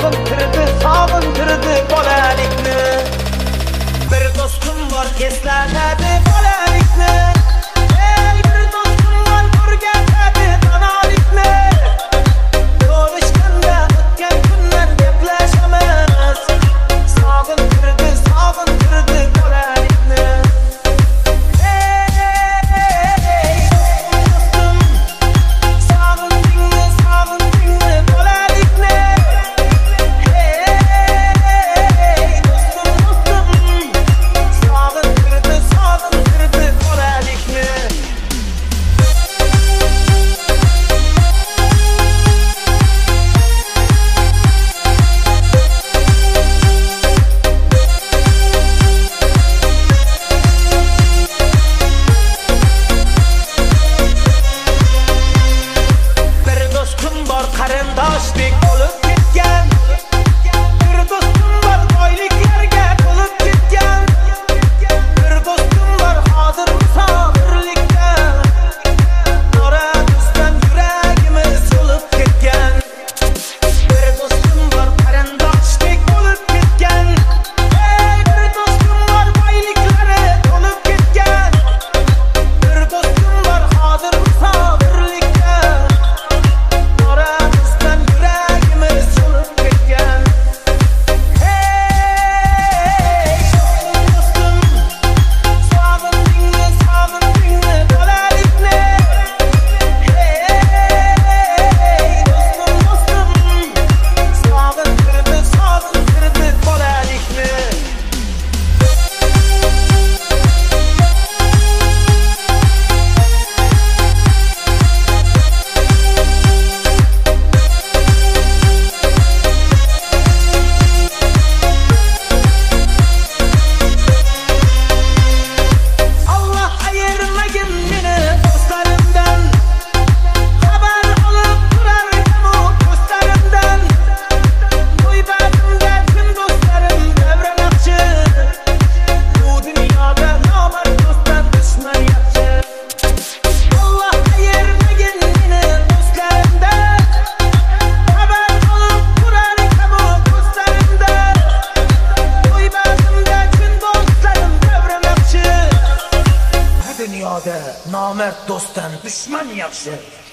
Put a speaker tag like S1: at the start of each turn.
S1: sog'intirdi bolalikni. Bir do'stim bor eslatadi bolalikni. Ey bir do'stim bor o'rgatadi donolikni. Ko'rishganda o'tgan kunlar gaplashamas. Sog'intirdi bolalikni. Qarindoshlik bo'lib ketgan. Bir do'stim bor boyliklarga to'lib ketgan. Bir do'stim bor hozir musofirlikda. Qora do'stdan yuragimiz yo'lib ketgan. Bir do'stim bor qarindoshlik bo'lib ketgan. Ey bir do'stim bor boyliklari to'lib ketgan. Bir do'stim bor hozir musofirlikda. Dunyoda nomard do'stdan dushman yaxshi.